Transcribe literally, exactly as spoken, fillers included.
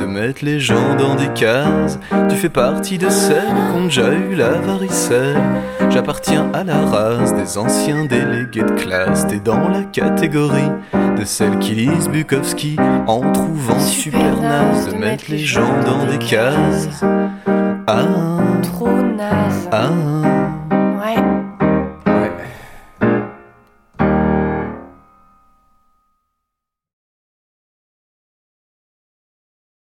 de mettre les gens dans des cases. Tu fais partie de celles qui ont déjà eu la varicelle. J'appartiens à la race des anciens délégués de classe. T'es dans la catégorie de celles qui lisent Bukowski en trouvant super naze de mettre les gens dans des cases. Ah, trop naze. ah.